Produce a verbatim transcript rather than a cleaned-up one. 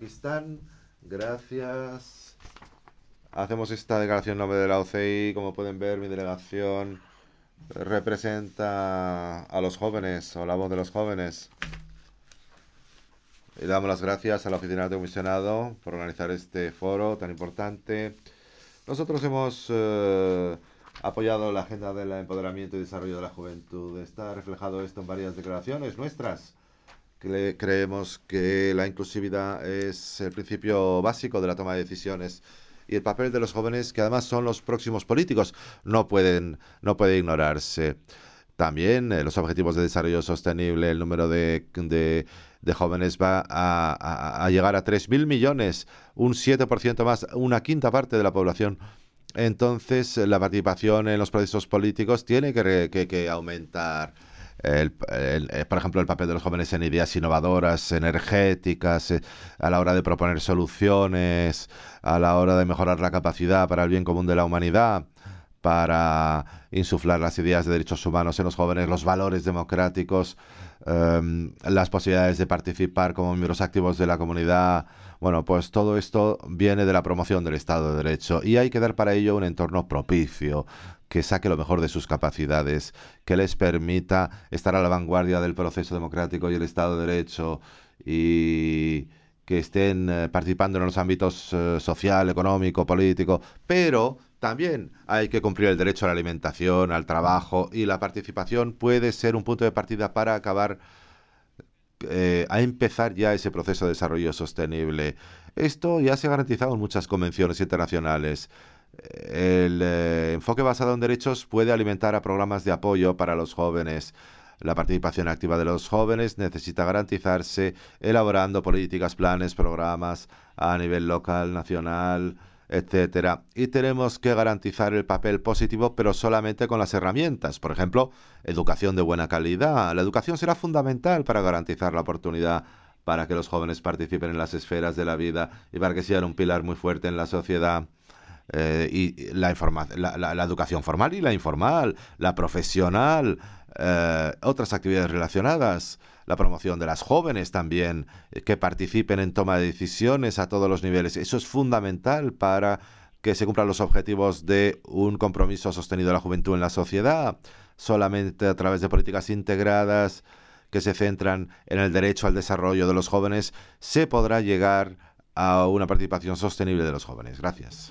Uzbekistán. Gracias. Hacemos esta declaración en nombre de la O C I. Como pueden ver, mi delegación representa a los jóvenes, o la voz de los jóvenes. Y damos las gracias a la Oficina del Comisionado por organizar este foro tan importante. Nosotros hemos eh, apoyado la agenda del empoderamiento y desarrollo de la juventud. Está reflejado esto en varias declaraciones nuestras. Cre creemos que la inclusividad es el principio básico de la toma de decisiones y el papel de los jóvenes, que además son los próximos políticos, no pueden no puede ignorarse. También eh, los objetivos de desarrollo sostenible, el número de, de, de jóvenes va a, a, a llegar a tres mil millones, un siete por ciento más, una quinta parte de la población. Entonces, la participación en los procesos políticos tiene que, re, que, que aumentar. El, el, el, por ejemplo, el papel de los jóvenes en ideas innovadoras, energéticas, eh, a la hora de proponer soluciones, a la hora de mejorar la capacidad para el bien común de la humanidad, para insuflar las ideas de derechos humanos en los jóvenes, los valores democráticos, eh, las posibilidades de participar como miembros activos de la comunidad. Bueno, pues todo esto viene de la promoción del Estado de Derecho y hay que dar para ello un entorno propicio, que saque lo mejor de sus capacidades, que les permita estar a la vanguardia del proceso democrático y el Estado de Derecho y que estén eh, participando en los ámbitos eh, social, económico, político, pero también hay que cumplir el derecho a la alimentación, al trabajo, y la participación puede ser un punto de partida para acabar eh, a empezar ya ese proceso de desarrollo sostenible. Esto ya se ha garantizado en muchas convenciones internacionales. El eh, enfoque basado en derechos puede alimentar a programas de apoyo para los jóvenes. La participación activa de los jóvenes necesita garantizarse elaborando políticas, planes, programas a nivel local, nacional, etcétera. Y tenemos que garantizar el papel positivo, pero solamente con las herramientas. Por ejemplo, educación de buena calidad. La educación será fundamental para garantizar la oportunidad para que los jóvenes participen en las esferas de la vida y para que sean un pilar muy fuerte en la sociedad. Eh, y la, la, la, la educación formal y la informal, la profesional, eh, otras actividades relacionadas, la promoción de las jóvenes también, eh, que participen en toma de decisiones a todos los niveles. Eso es fundamental para que se cumplan los objetivos de un compromiso sostenido de la juventud en la sociedad. Solamente a través de políticas integradas que se centran en el derecho al desarrollo de los jóvenes se podrá llegar a una participación sostenible de los jóvenes. Gracias.